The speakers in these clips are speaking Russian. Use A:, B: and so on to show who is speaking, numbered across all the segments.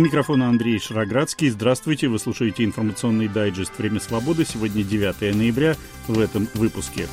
A: микрофона Андрей Шароградский. Здравствуйте, вы слушаете информационный дайджест «Время свободы». Сегодня 9 ноября в этом выпуске.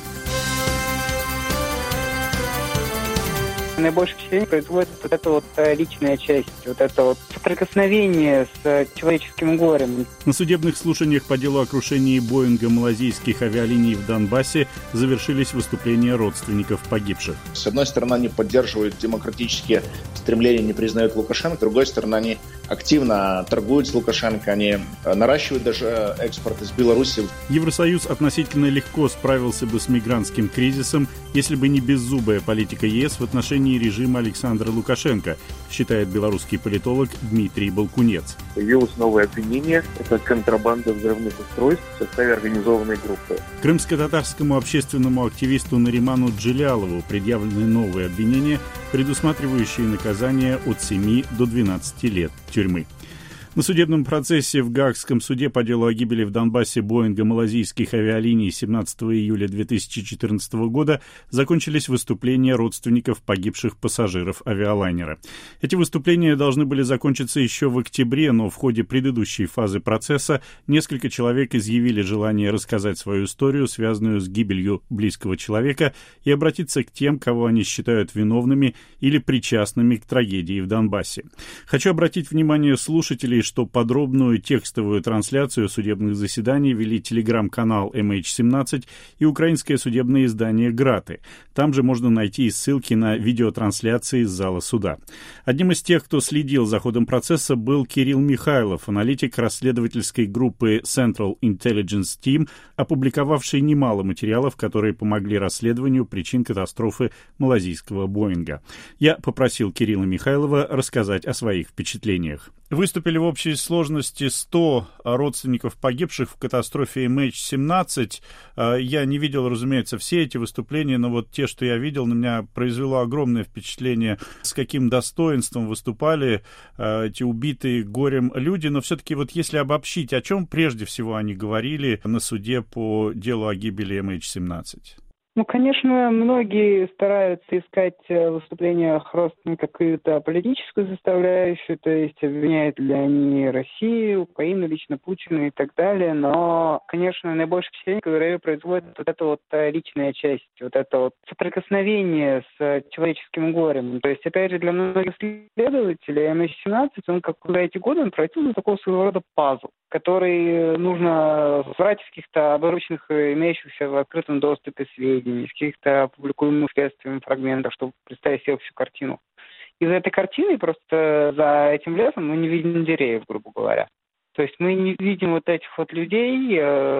B: Наибольшее впечатление производит вот эта личная часть, вот это соприкосновение с человеческим горем.
A: На судебных слушаниях по делу о крушении Боинга малазийских авиалиний в Донбассе завершились выступления родственников погибших.
C: С одной стороны, они поддерживают демократические стремления, не признают Лукашенко, с другой стороны, они активно торгуют с Лукашенко, они наращивают даже экспорт из Беларуси.
A: Евросоюз относительно легко справился бы с мигрантским кризисом, если бы не беззубая политика ЕС в отношении режима Александра Лукашенко, считает белорусский политолог Дмитрий Балкунец.
D: Появилось новое обвинение – это контрабанда взрывных устройств в составе организованной группы.
A: Крымско-татарскому общественному активисту Нариману Джилялову предъявлены новые обвинения, предусматривающие наказание от 7 до 12 лет тюрьмы. На судебном процессе в Гаагском суде по делу о гибели в Донбассе Боинга малазийских авиалиний 17 июля 2014 года закончились выступления родственников погибших пассажиров авиалайнера. Эти выступления должны были закончиться еще в октябре, но в ходе предыдущей фазы процесса несколько человек изъявили желание рассказать свою историю, связанную с гибелью близкого человека, и обратиться к тем, кого они считают виновными или причастными к трагедии в Донбассе. Хочу обратить внимание слушателей, что подробную текстовую трансляцию судебных заседаний вели телеграм-канал MH17 и украинское судебное издание «Граты». Там же можно найти и ссылки на видеотрансляции из зала суда. Одним из тех, кто следил за ходом процесса, был Кирилл Михайлов, аналитик расследовательской группы Central Intelligence Team, опубликовавший немало материалов, которые помогли расследованию причин катастрофы малазийского Боинга. Я попросил Кирилла Михайлова рассказать о своих впечатлениях. Выступили в общей сложности 100 родственников погибших в катастрофе MH17. Я не видел, разумеется, все эти выступления, но вот те, что я видел, на меня произвело огромное впечатление, с каким достоинством выступали эти убитые горем люди. Но все-таки вот если обобщить, о чем прежде всего они говорили на суде по делу о гибели MH17?
B: Конечно, многие стараются искать в выступлениях родственников какую-то политическую составляющую, то есть обвиняют ли они Россию, Украину, лично Путина и так далее, но, конечно, наибольшее впечатление, которое производит вот эта личная часть, вот это соприкосновение с человеческим горем. То есть, опять же, для многих следователей MH17, он, как за эти годы, он превратился в такого своего рода пазл, который нужно собрать из каких-то обрывочных, имеющихся в открытом доступе сведений, из каких-то публикуемых следствием фрагментов, чтобы представить себе всю картину. И за этой картиной, просто за этим лесом, мы не видим деревьев, грубо говоря. То есть мы не видим вот этих вот людей,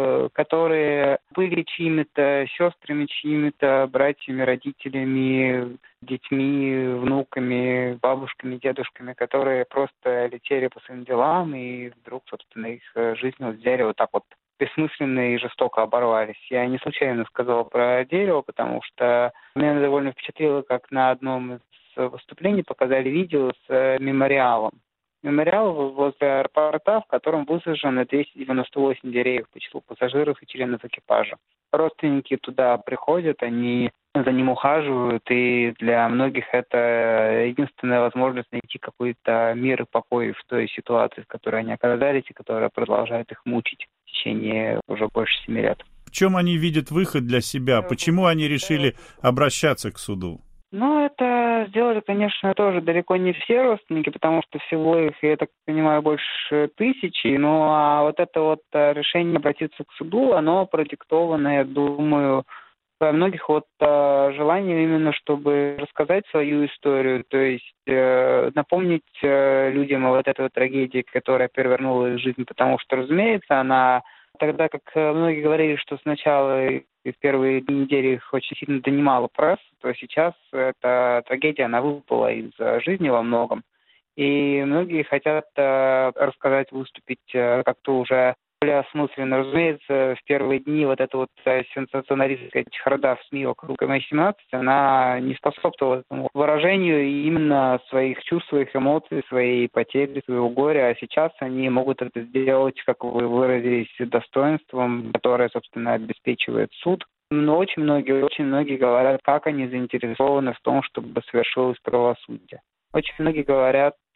B: которые были чьими-то сестрами, чьими-то братьями, родителями, детьми, внуками, бабушками, дедушками, которые просто летели по своим делам, и вдруг, собственно, их жизнь вот взяли вот так вот бессмысленно и жестоко оборвались. Я не случайно сказал про дерево, потому что меня довольно впечатлило, как на одном из выступлений показали видео с мемориалом. Мемориал возле аэропорта, в котором высажено 298 деревьев по числу пассажиров и членов экипажа. Родственники туда приходят, они за ним ухаживают, и для многих это единственная возможность найти какой-то мир и покой в той ситуации, в которой они оказались, и которая продолжает их мучить в течение уже больше 7 лет.
A: В чем они видят выход для себя? Почему они решили обращаться к суду?
B: Это сделали, конечно, тоже далеко не все родственники, потому что всего их, я так понимаю, больше 1000. Вот это решение обратиться к суду, оно продиктовано, я думаю, во многих желанием именно, чтобы рассказать свою историю, то есть напомнить людям о вот этой трагедии, которая перевернула их жизнь, потому что, разумеется, она тогда, как многие говорили, что сначала и в первые недели их очень сильно донимала пресса, то сейчас эта трагедия, она выпала из жизни во многом. И многие хотят рассказать, выступить как-то уже более осмысленно. Разумеется, в первые дни вот эта сенсационалистская чехарда в СМИ вокруг MH17, она не способствовала этому выражению именно своих чувств, своих эмоций, своей потери, своего горя. А сейчас они могут это сделать, как вы выразились, достоинством, которое, собственно, обеспечивает суд. Но очень многие говорят, как они заинтересованы в том, чтобы совершилось правосудие. Очень многие говорят,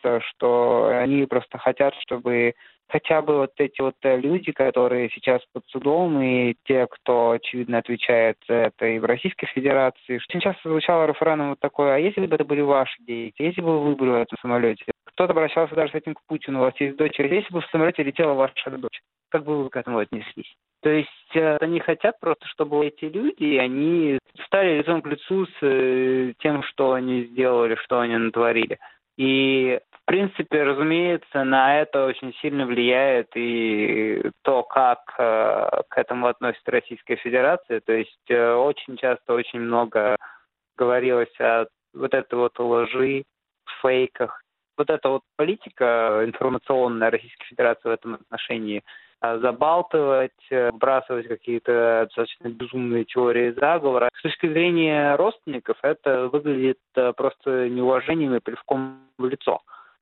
B: кажется, что они просто хотят, чтобы хотя бы вот эти вот люди, которые сейчас под судом, и те, кто, очевидно, отвечает за это и в Российской Федерации. Очень часто звучало рефреном вот такое: а если бы это были ваши дети, если бы вы были в этом самолете? Кто-то обращался даже с этим к Путину: у вас есть дочь, если бы в самолете летела ваша дочь, как бы вы к этому отнеслись? То есть они хотят просто, чтобы эти люди, они стали лицом к лицу с тем, что они сделали, что они натворили. И, в принципе, разумеется, на это очень сильно влияет и то, как к этому относится Российская Федерация. То есть очень часто, очень много говорилось о вот этой вот лжи, фейках. Вот эта вот политика информационная Российской Федерации в этом отношении — забалтывать, вбрасывать какие-то достаточно безумные теории заговора. С точки зрения родственников это выглядит просто неуважением и плевком в лицо.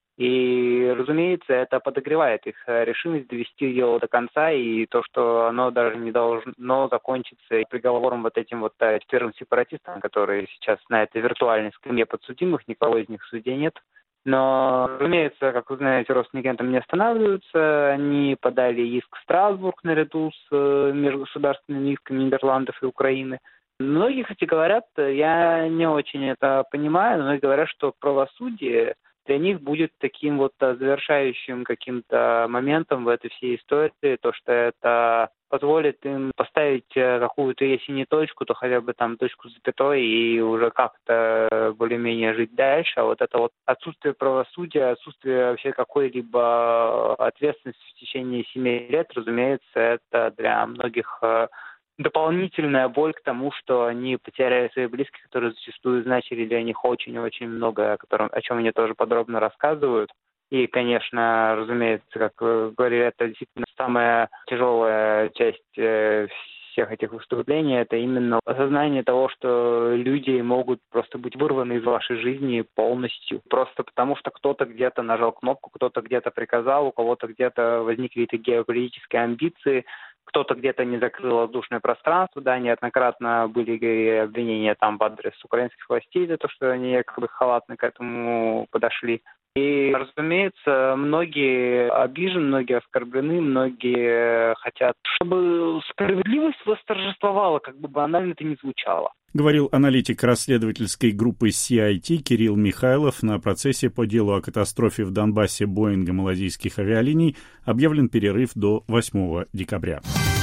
B: И, разумеется, это подогревает их решимость довести дело до конца, и то, что оно даже не должно закончиться приговором вот этим вот 4 сепаратистам, которые сейчас на этой виртуальной скамье подсудимых, никого из них в суде нет. Но, разумеется, как вы знаете, родственники на этом не останавливаются. Они подали иск в Страсбург наряду с межгосударственными исками Нидерландов и Украины. Многие, кстати, говорят, я не очень это понимаю, но многие говорят, что правосудие для них будет таким вот завершающим каким-то моментом в этой всей истории, то, что это позволит им поставить какую-то, если не точку, то хотя бы там точку с запятой и уже как-то более-менее жить дальше. А вот это вот отсутствие правосудия, отсутствие вообще какой-либо ответственности в течение 7 лет, разумеется, это для многих дополнительная боль к тому, что они потеряли своих близких, которые зачастую значили для них очень-очень много, о чем они тоже подробно рассказывают. И, конечно, разумеется, как вы говорили, это действительно самая тяжелая часть всех этих выступлений, это именно осознание того, что люди могут просто быть вырваны из вашей жизни полностью. Просто потому, что кто-то где-то нажал кнопку, кто-то где-то приказал, у кого-то где-то возникли какие-то геополитические амбиции, кто-то где-то не закрыл воздушное пространство, да, неоднократно были обвинения там в адрес украинских властей за то, что они якобы халатно к этому подошли. И, разумеется, многие обижены, многие оскорблены, многие хотят, чтобы справедливость восторжествовала, как бы банально это ни звучало.
A: Говорил аналитик расследовательской группы CIT Кирилл Михайлов. На процессе по делу о катастрофе в Донбассе Боинга малазийских авиалиний объявлен перерыв до 8 декабря.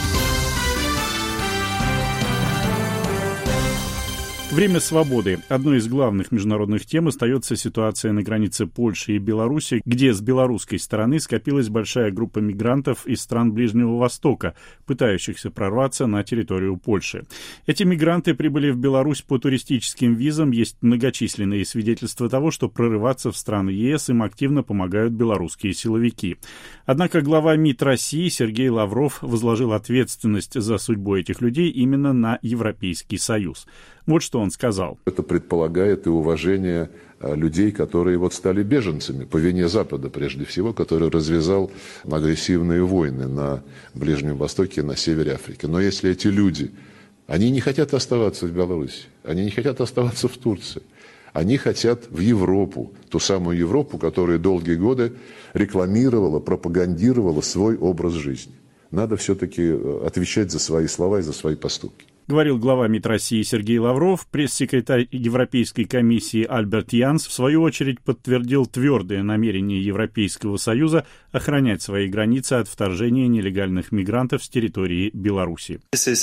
A: Время свободы. Одной из главных международных тем остается ситуация на границе Польши и Беларуси, где с белорусской стороны скопилась большая группа мигрантов из стран Ближнего Востока, пытающихся прорваться на территорию Польши. Эти мигранты прибыли в Беларусь по туристическим визам. Есть многочисленные свидетельства того, что прорываться в страны ЕС им активно помогают белорусские силовики. Однако глава МИД России Сергей Лавров возложил ответственность за судьбу этих людей именно на Европейский Союз. Вот что он сказал.
E: Это предполагает и уважение людей, которые вот стали беженцами по вине Запада, прежде всего, который развязал агрессивные войны на Ближнем Востоке и на севере Африки. Но если эти люди, они не хотят оставаться в Беларуси, они не хотят оставаться в Турции, они хотят в Европу, ту самую Европу, которая долгие годы рекламировала, пропагандировала свой образ жизни. Надо все-таки отвечать за свои слова и за свои поступки.
A: Говорил глава МИД России Сергей Лавров. Пресс-секретарь Европейской комиссии Альберт Янс, в свою очередь, подтвердил твердое намерение Европейского Союза охранять свои границы от вторжения нелегальных мигрантов с территории Беларуси.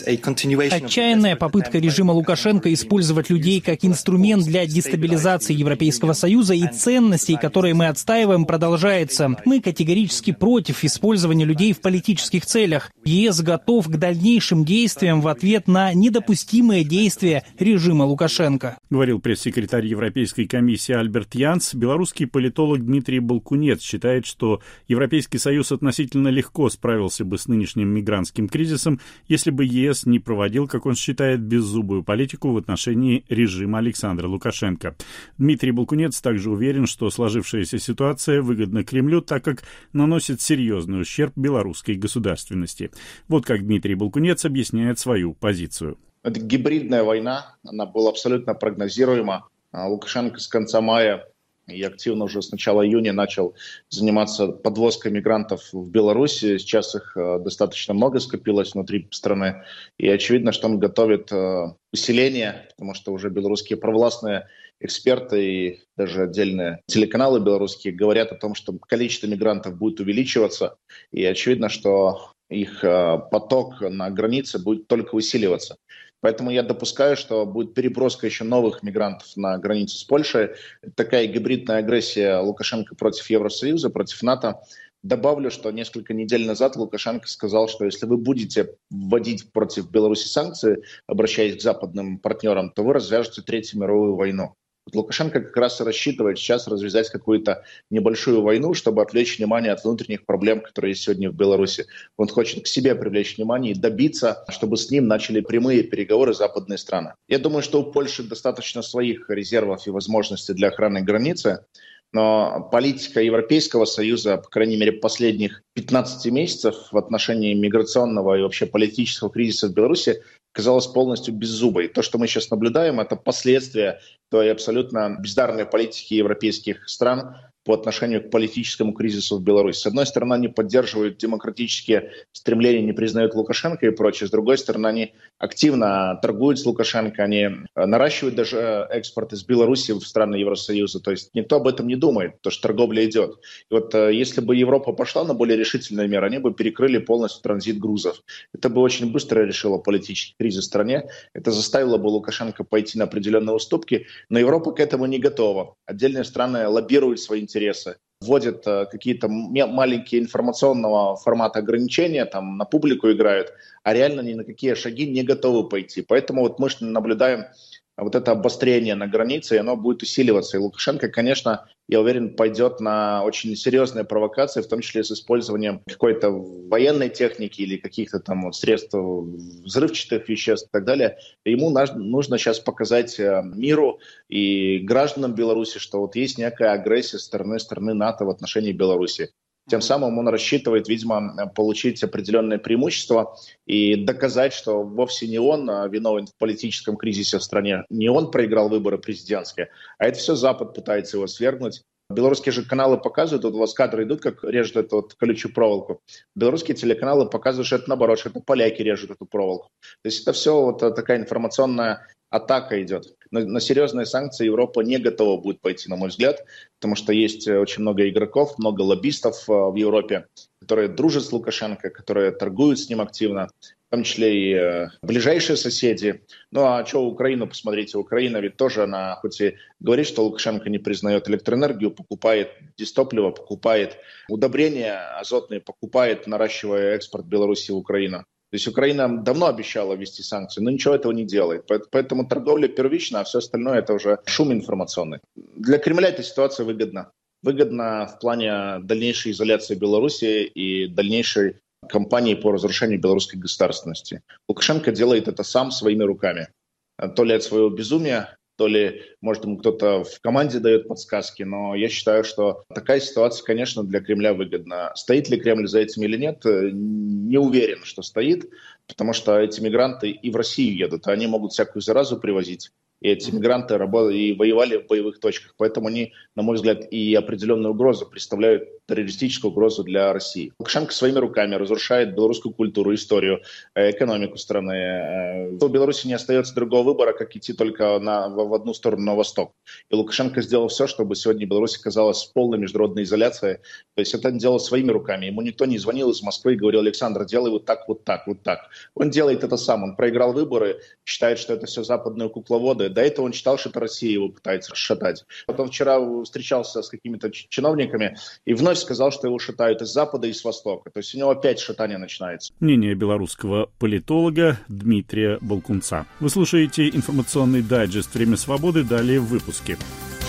F: Отчаянная попытка режима Лукашенко использовать людей как инструмент для дестабилизации Европейского Союза и ценностей, которые мы отстаиваем, продолжается. Мы категорически против использования людей в политических целях. ЕС готов к дальнейшим действиям в ответ на недопустимые действия режима Лукашенко.
A: Говорил пресс-секретарь Европейской комиссии Альберт Янс. Белорусский политолог Дмитрий Балкунец считает, что Европейский Союз относительно легко справился бы с нынешним мигрантским кризисом, если бы ЕС не проводил, как он считает, беззубую политику в отношении режима Александра Лукашенко. Дмитрий Балкунец также уверен, что сложившаяся ситуация выгодна Кремлю, так как наносит серьезный ущерб белорусской государственности. Вот как Дмитрий Балкунец объясняет свою позицию.
C: Это гибридная война, она была абсолютно прогнозируема. Лукашенко с конца мая и активно уже с начала июня начал заниматься подвозкой мигрантов в Беларусь. Сейчас их достаточно много скопилось внутри страны. И очевидно, что он готовит усиление, потому что уже белорусские провластные эксперты и даже отдельные телеканалы белорусские говорят о том, что количество мигрантов будет увеличиваться. И очевидно, что их поток на границе будет только усиливаться. Поэтому я допускаю, что будет переброска еще новых мигрантов на границу с Польшей. Такая гибридная агрессия Лукашенко против Евросоюза, против НАТО. Добавлю, что несколько недель назад Лукашенко сказал, что если вы будете вводить против Беларуси санкции, обращаясь к западным партнерам, то вы развяжете Третью мировую войну. Лукашенко как раз и рассчитывает сейчас развязать какую-то небольшую войну, чтобы отвлечь внимание от внутренних проблем, которые есть сегодня в Беларуси. Он хочет к себе привлечь внимание и добиться, чтобы с ним начали прямые переговоры западные страны. Я думаю, что у Польши достаточно своих резервов и возможностей для охраны границы, но политика Европейского Союза, по крайней мере, последних 15 месяцев в отношении миграционного и вообще политического кризиса в Беларуси казалось полностью беззубой. То, что мы сейчас наблюдаем, это последствия той абсолютно бездарной политики европейских стран по отношению к политическому кризису в Беларуси. С одной стороны, они поддерживают демократические стремления, не признают Лукашенко и прочее. С другой стороны, они активно торгуют с Лукашенко, они наращивают даже экспорт из Беларуси в страны Евросоюза. То есть никто об этом не думает, потому что торговля идет. И вот если бы Европа пошла на более решительные меры, они бы перекрыли полностью транзит грузов. Это бы очень быстро решило политический кризис в стране. Это заставило бы Лукашенко пойти на определенные уступки. Но Европа к этому не готова. Отдельные страны лоббируют свои интересы, вводят какие-то маленькие информационного формата ограничения, там на публику играют, а реально ни на какие шаги не готовы пойти. Поэтому вот мы наблюдаем вот это обострение на границе, и оно будет усиливаться. И Лукашенко, конечно, я уверен, пойдет на очень серьезные провокации, в том числе с использованием какой-то военной техники или каких-то там вот средств взрывчатых веществ и так далее. Ему нужно сейчас показать миру и гражданам Беларуси, что вот есть некая агрессия со стороны НАТО в отношении Беларуси. Тем самым он рассчитывает, видимо, получить определенные преимущества и доказать, что вовсе не он виновен в политическом кризисе в стране, не он проиграл выборы президентские, а это все Запад пытается его свергнуть. Белорусские же каналы показывают, вот у вас кадры идут, как режут эту вот колючую проволоку. Белорусские телеканалы показывают, что это наоборот, что это поляки режут эту проволоку. То есть это все вот такая информационная атака идет. На серьезные санкции Европа не готова будет пойти, на мой взгляд, потому что есть очень много игроков, много лоббистов в Европе, которые дружат с Лукашенко, которые торгуют с ним активно, в том числе и ближайшие соседи. Ну а что Украину, посмотрите, Украина ведь тоже, она хоть и говорит, что Лукашенко не признает электроэнергию, покупает дистопливо, покупает удобрения азотные, покупает, наращивая экспорт Беларуси в Украину. То есть Украина давно обещала ввести санкции, но ничего этого не делает. Поэтому торговля первична, а все остальное это уже шум информационный. Для Кремля эта ситуация выгодна. Выгодна в плане дальнейшей изоляции Беларуси и дальнейшей кампании по разрушению белорусской государственности. Лукашенко делает это сам своими руками. То ли от своего безумия, то ли, может, ему кто-то в команде дает подсказки, но я считаю, что такая ситуация, конечно, для Кремля выгодна. Стоит ли Кремль за этим или нет, не уверен, что стоит, потому что эти мигранты и в Россию едут, а они могут всякую заразу привозить. И эти мигранты и воевали в боевых точках, поэтому они, на мой взгляд, и определенную угрозу представляют, террористическую угрозу для России. Лукашенко своими руками разрушает белорусскую культуру, историю, экономику страны. У Беларуси не остается другого выбора, как идти только в одну сторону, на восток. И Лукашенко сделал все, чтобы сегодня Беларусь оказалась в полной международной изоляции. То есть это он делал своими руками. Ему никто не звонил из Москвы и говорил: Александр, делай вот так, вот так, вот так. Он делает это сам. Он проиграл выборы, считает, что это все западные кукловоды. До этого он считал, что это Россия его пытается расшатать. Потом вчера встречался с какими-то чиновниками и вновь сказал, что его шатают из Запада и с Востока. То есть у него опять шатание начинается.
A: Мнение белорусского политолога Дмитрия Балкунца. Вы слушаете информационный дайджест «Время свободы». Далее в выпуске.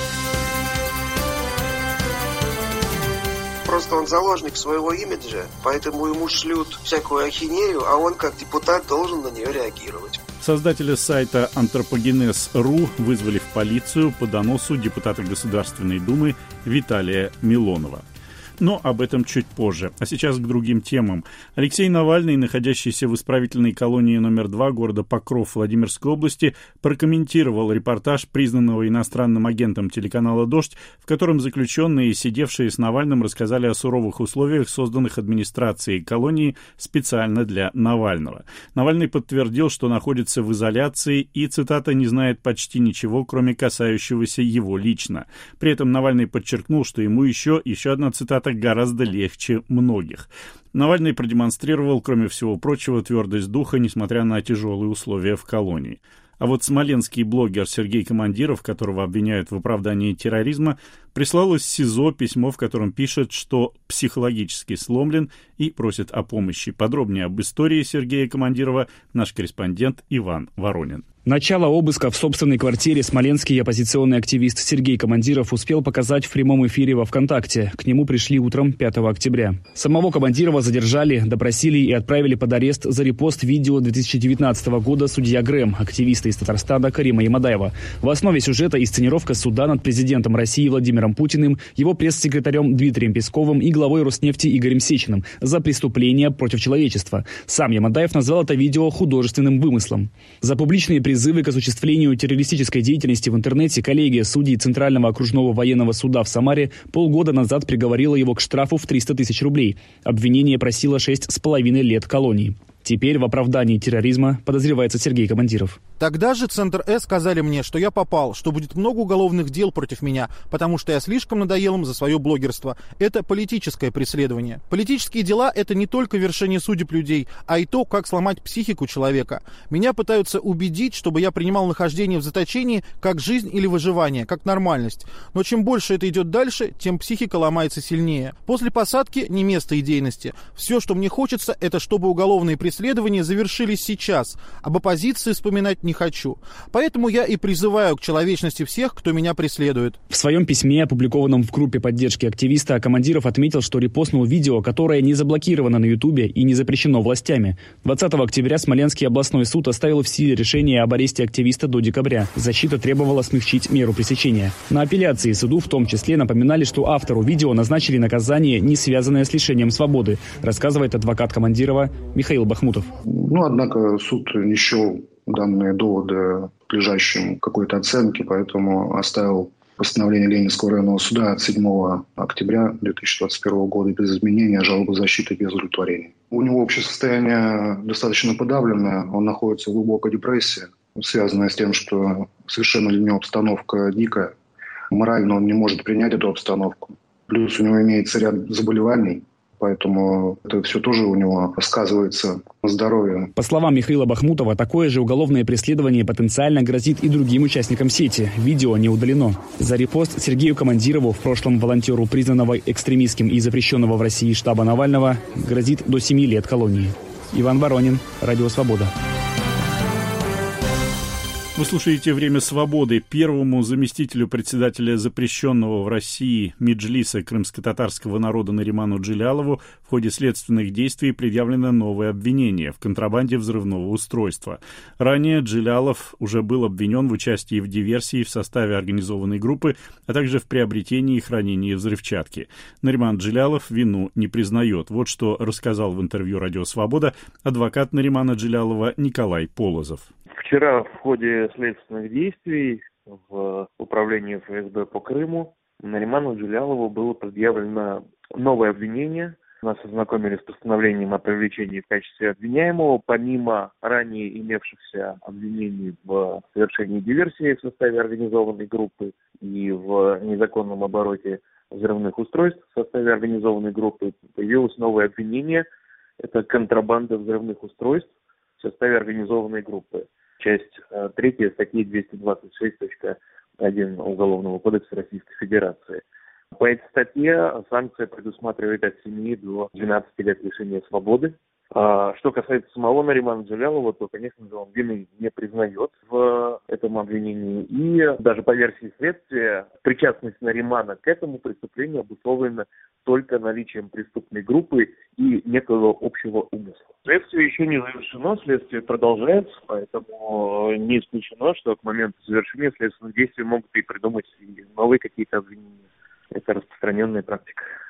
G: Просто он заложник своего имиджа, поэтому ему шлют всякую ахинею, а он как депутат должен на нее реагировать.
A: Создателя сайта Антропогенез.ру вызвали в полицию по доносу депутата Государственной Думы Виталия Милонова. Но об этом чуть позже. А сейчас к другим темам. Алексей Навальный, находящийся в исправительной колонии номер 2 города Покров Владимирской области, прокомментировал репортаж признанного иностранным агентом телеканала «Дождь», в котором заключенные, сидевшие с Навальным, рассказали о суровых условиях, созданных администрацией колонии специально для Навального. Навальный подтвердил, что находится в изоляции и, цитата, «не знает почти ничего, кроме касающегося его лично». При этом Навальный подчеркнул, что ему еще одна цитата, гораздо легче многих. Навальный продемонстрировал, кроме всего прочего, твердость духа, несмотря на тяжелые условия в колонии. А вот смоленский блогер Сергей Командиров, которого обвиняют в оправдании терроризма, прислал из СИЗО письмо, в котором пишет, что психологически сломлен и просит о помощи. Подробнее об истории Сергея Командирова наш корреспондент Иван Воронин.
H: Начало обыска в собственной квартире смоленский оппозиционный активист Сергей Командиров успел показать в прямом эфире во ВКонтакте. К нему пришли утром 5 октября. Самого Командирова задержали, допросили и отправили под арест за репост видео 2019 года судья Грэм, активиста из Татарстана Карима Ямадаева. В основе сюжета инсценировка суда над президентом России Владимиром Путиным, его пресс-секретарем Дмитрием Песковым и главой Роснефти Игорем Сечиным за преступления против человечества. Сам Ямадаев назвал это видео художественным вымыслом. За публичные призывы к осуществлению террористической деятельности в интернете коллегия судей Центрального окружного военного суда в Самаре полгода назад приговорила его к штрафу в 300 тысяч рублей. Обвинение просило 6,5 лет колонии. Теперь в оправдании терроризма подозревается Сергей Командиров.
I: Тогда же Центр С сказали мне, что я попал, что будет много уголовных дел против меня, потому что я слишком надоел им за свое блогерство. Это политическое преследование. Политические дела – это не только вершение судеб людей, а и то, как сломать психику человека. Меня пытаются убедить, чтобы я принимал нахождение в заточении как жизнь или выживание, как нормальность. Но чем больше это идет дальше, тем психика ломается сильнее. После посадки не место идейности. Все, что мне хочется, это чтобы уголовные преследования завершились сейчас. Об оппозиции вспоминать не хочу. Поэтому я и призываю к человечности всех, кто меня преследует.
H: В своем письме, опубликованном в группе поддержки активиста, Командиров отметил, что репостнул видео, которое не заблокировано на Ютубе и не запрещено властями. 20 октября Смоленский областной суд оставил в силе решение об аресте активиста до декабря. Защита требовала смягчить меру пресечения. На апелляции суду в том числе напоминали, что автору видео назначили наказание, не связанное с лишением свободы, рассказывает адвокат Командирова Михаил Бахмутов.
J: Однако суд не счел данные доводы подлежащим какой-то оценке, поэтому оставил постановление Ленинского районного суда от 7 октября 2021 года без изменения, жалобы защиты без удовлетворения. У него общее состояние достаточно подавленное, он находится в глубокой депрессии, связанная с тем, что совершенно для него обстановка дикая. Морально он не может принять эту обстановку. Плюс у него имеется ряд заболеваний, поэтому это все тоже у него сказывается на здоровье.
H: По словам Михаила Бахмутова, такое же уголовное преследование потенциально грозит и другим участникам сети. Видео не удалено. За репост Сергею Командирову, в прошлом волонтеру, признанного экстремистским и запрещенного в России штаба Навального, грозит до 7 лет колонии. Иван Воронин, Радио Свобода.
A: Вы слушаете «Время свободы». Первому заместителю председателя запрещенного в России Меджлиса крымско-татарского народа Нариману Джилялову в ходе следственных действий предъявлено новое обвинение в контрабанде взрывного устройства. Ранее Джилялов уже был обвинен в участии в диверсии в составе организованной группы, а также в приобретении и хранении взрывчатки. Нариман Джилялов вину не признает. Вот что рассказал в интервью «Радио Свобода» адвокат Наримана Джилялова Николай Полозов.
D: Вчера в ходе следственных действий в управлении ФСБ по Крыму Нариману Джилялову было предъявлено новое обвинение. Нас ознакомили с постановлением о привлечении в качестве обвиняемого. Помимо ранее имевшихся обвинений в совершении диверсии в составе организованной группы и в незаконном обороте взрывных устройств в составе организованной группы, появилось новое обвинение. Это контрабанда взрывных устройств в составе организованной группы. Часть 3 статьи 226.1 Уголовного кодекса Российской Федерации. По этой статье санкция предусматривает от 7 до 12 лет лишения свободы. Что касается самого Наримана Джилялова, то, конечно же, он вины не признает в этом обвинении. И даже по версии следствия, причастность Наримана к этому преступлению обусловлена только наличием преступной группы и некого общего умысла. Следствие еще не завершено, следствие продолжается, поэтому не исключено, что к моменту завершения следственных действий могут и придумать и новые какие-то обвинения. Это распространенная практика.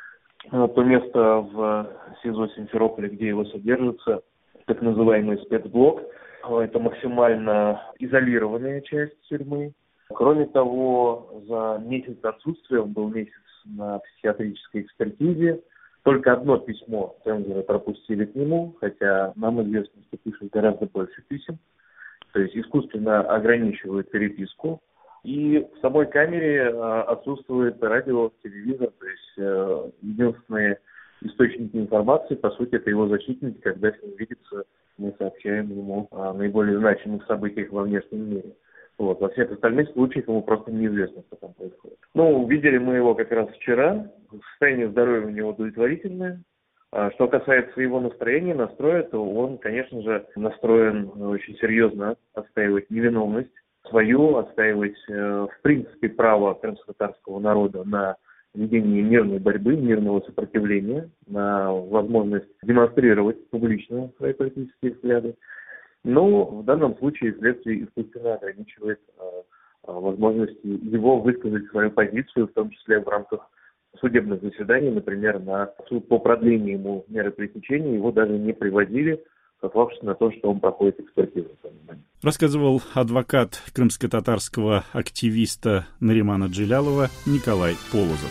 D: то место в СИЗО Симферополя, где его содержится, так называемый спецблок. Это максимально изолированная часть тюрьмы. Кроме того, за месяц отсутствия, он был месяц на психиатрической экспертизе, только одно письмо цензоры пропустили к нему, хотя нам известно, что пишут гораздо больше писем. То есть искусственно ограничивают переписку. И в самой камере отсутствует радио, телевизор, то есть единственные источники информации, по сути, это его защитники. Когда с ним видится, мы сообщаем ему о наиболее значимых событиях во внешнем мире. Вот. Во всех остальных случаях ему просто неизвестно, что там происходит. Видели мы его как раз вчера. Состояние здоровья у него удовлетворительное. Что касается его настроения, настроя, то он, конечно же, настроен очень серьезно отстаивать невиновность свою, отстаивать, в принципе, право крымско-татарского народа на ведение мирной борьбы, мирного сопротивления, на возможность демонстрировать публично свои политические взгляды. Но в данном случае следствие искусственно ограничивает возможности его высказать свою позицию, в том числе в рамках судебных заседаний, например, на суд по продлению ему меры пресечения, его даже не приводили, сославшись на то, что он проходит экспертизу.
A: Рассказывал адвокат крымско-татарского активиста Наримана Джилялова Николай Полозов.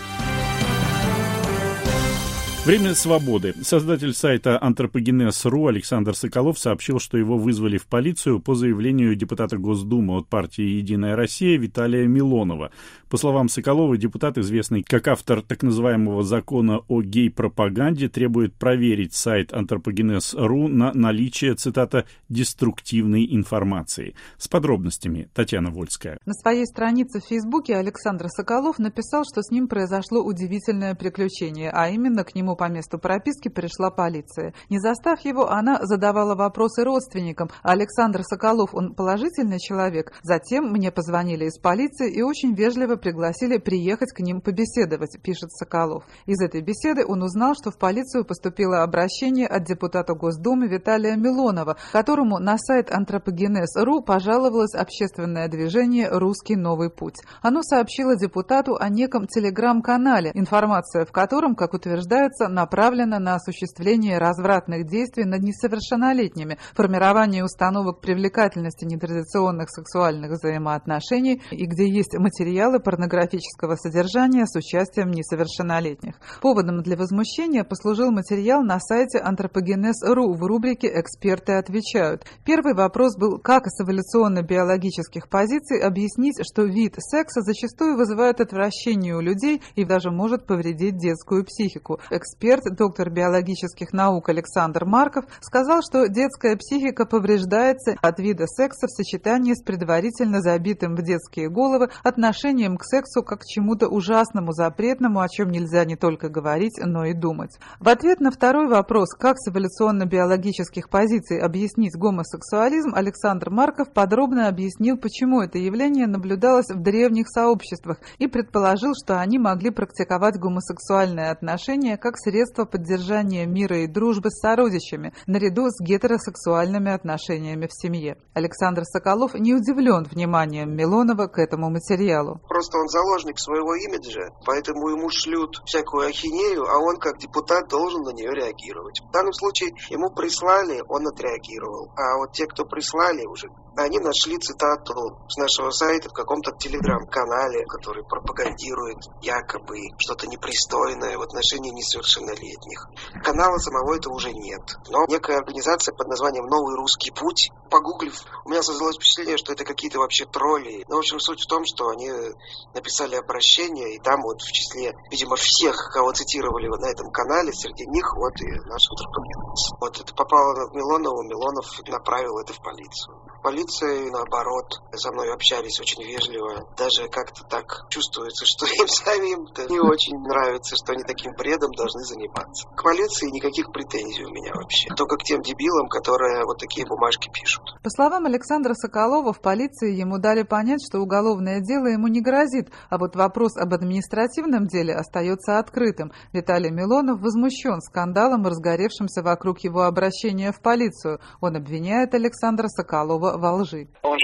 A: Время свободы. Создатель сайта Антропогенез.ру Александр Соколов сообщил, что его вызвали в полицию по заявлению депутата Госдумы от партии «Единая Россия» Виталия Милонова. По словам Соколова, депутат, известный как автор так называемого закона о гей-пропаганде, требует проверить сайт Антропогенез.ру на наличие, цитата, «деструктивной информации». С подробностями Татьяна Вольская.
K: На своей странице в Фейсбуке Александр Соколов написал, что с ним произошло удивительное приключение, а именно к нему по месту прописки пришла полиция. Не застав его, она задавала вопросы родственникам. Александр Соколов, он положительный человек. Затем мне позвонили из полиции и очень вежливо пригласили приехать к ним побеседовать, пишет Соколов. Из этой беседы он узнал, что в полицию поступило обращение от депутата Госдумы Виталия Милонова, которому на сайт Антропогенез.ру пожаловалось общественное движение «Русский новый путь». Оно сообщило депутату о неком телеграм-канале, информация в котором, как утверждается, направлена на осуществление развратных действий над несовершеннолетними, формирование установок привлекательности нетрадиционных сексуальных взаимоотношений и где есть материалы порнографического содержания с участием несовершеннолетних. Поводом для возмущения послужил материал на сайте Антропогенез.ру в рубрике «Эксперты отвечают». Первый вопрос был, как с эволюционно-биологических позиций объяснить, что вид секса зачастую вызывает отвращение у людей и даже может повредить детскую психику. Эксперт, доктор биологических наук Александр Марков сказал, что детская психика повреждается от вида секса в сочетании с предварительно забитым в детские головы отношением к сексу как к чему-то ужасному, запретному, о чем нельзя не только говорить, но и думать. В ответ на второй вопрос, как с эволюционно-биологических позиций объяснить гомосексуализм, Александр Марков подробно объяснил, почему это явление наблюдалось в древних сообществах и предположил, что они могли практиковать гомосексуальные отношения как средство поддержания мира и дружбы с сородичами, наряду с гетеросексуальными отношениями в семье. Александр Соколов не удивлен вниманием Милонова к этому материалу.
G: Просто он заложник своего имиджа, поэтому ему шлют всякую ахинею, а он как депутат должен на нее реагировать. В данном случае ему прислали, он отреагировал. А вот те, кто прислали уже, они нашли цитату с нашего сайта в каком-то телеграм-канале, который пропагандирует якобы что-то непристойное в отношении несовершеннолетних. Канала самого этого уже нет. Но некая организация под названием «Новый русский путь», погуглив, у меня создалось впечатление, что это какие-то вообще тролли. Но, в общем, суть в том, что они написали обращение, и там вот в числе, видимо, всех, кого цитировали на этом канале, среди них вот и наш Антропогенез. Вот это попало в Милонова, Милонов направил это в полицию. Полиция, наоборот, со мной общались очень вежливо. Даже как-то так чувствуется, что им самим не очень нравится, что они таким бредом должны заниматься. К полиции никаких претензий у меня вообще. Только к тем дебилам, которые вот такие бумажки пишут.
K: По словам Александра Соколова, в полиции ему дали понять, что уголовное дело ему не грозит, а вот вопрос об административном деле остается открытым. Виталий Милонов возмущен скандалом, разгоревшимся вокруг его обращения в полицию. Он обвиняет Александра Соколова во лжи.
L: Он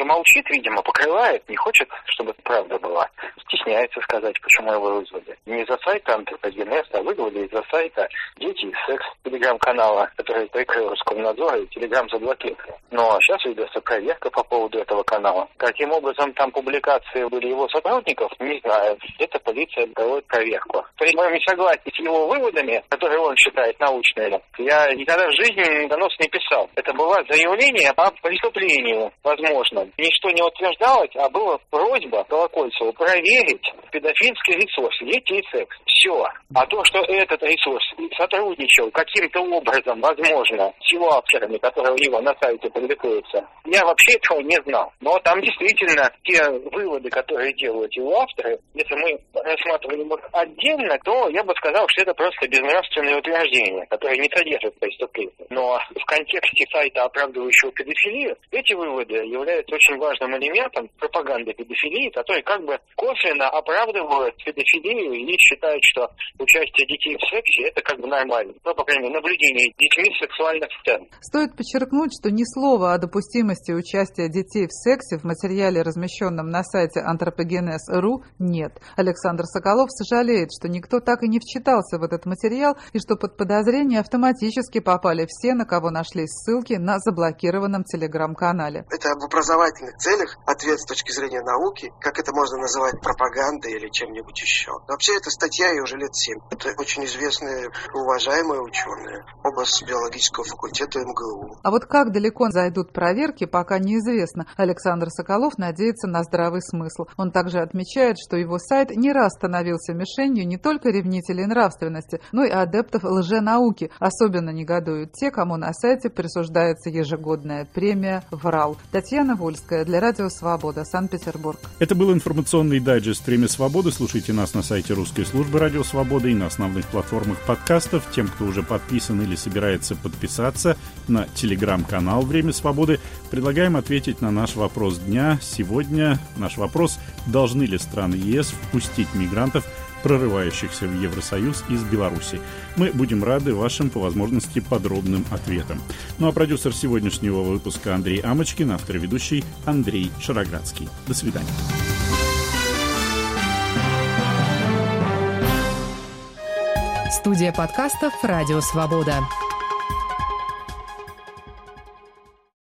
L: же молчит, видимо, покрывает, не хочет, чтобы правда была. Стесняется сказать, почему его вызвали. Не за сайта Антропогенез, а вызвали из-за сайта «Дети и секс» телеграм-канала, который прикрыл Роскомнадзор, и телеграм заблокировали. Но сейчас ведется проверка по поводу этого канала. Каким образом там публикации были его сотрудников, не знаю. Это полиция проводит проверку. При моем несогласии с его выводами, которые он считает научными, я никогда в жизни донос не писал. Это было заявление о преступлении, возможно. Ничто не утверждалось, а была просьба Колокольцеву проверить педофильский ресурс «Дети и секс». Все. А то, что этот ресурс сотрудничал каким-то образом, возможно, с его авторами, которые у него на сайте публикуются, я вообще этого не знал. Но там действительно те выводы, которые делают его авторы, если мы рассматриваем их отдельно, то я бы сказал, что это просто безнравственные утверждения, которые не содержат преступления. Но в контексте сайта, оправдывающего педофилию, эти выводы являются очень важным элементом пропаганды педофилии, который как бы косвенно оправдывают педофилию и считают, что участие детей в сексе это как бы нормально. Ну, по крайней мере, наблюдение детьми сексуальных сцен.
K: Стоит подчеркнуть, что ни слова о допустимости участия детей в сексе в материале, размещенном на сайте Антропогенез.ру, нет. Александр Соколов сожалеет, что никто так и не вчитался в этот материал и что под подозрение автоматически попали все, на кого нашлись ссылки на заблокированном телеграм-канале.
G: Это в образовательных целях ответ с точки зрения науки, как это можно называть пропагандой или чем-нибудь еще. Вообще эта статья ей уже лет 7. Это очень известные, уважаемые ученые, оба с биологического факультета МГУ.
K: А вот как далеко зайдут проверки, пока неизвестно. Александр Соколов надеется на здравый смысл. Он также отмечает, что его сайт не раз становился мишенью не только ревнителей нравственности, но и адептов лженауки. Особенно негодуют те, кому на сайте присуждается ежегодная премия «Врал». Татьяна Вольская для Радио Свобода, Санкт-Петербург.
A: Это был информационный дайджест «Время свободы». Слушайте нас на сайте русской службы Радио Свобода и на основных платформах подкастов. Тем, кто уже подписан или собирается подписаться на телеграм-канал «Время свободы», предлагаем ответить на наш вопрос дня. Сегодня наш вопрос: должны ли страны ЕС впустить мигрантов, прорывающихся в Евросоюз из Беларуси? Мы будем рады вашим, по возможности, подробным ответам. Ну а продюсер сегодняшнего выпуска Андрей Амочкин, автор и ведущий Андрей Шароградский. До свидания.
M: Студия подкастов «Радио Свобода».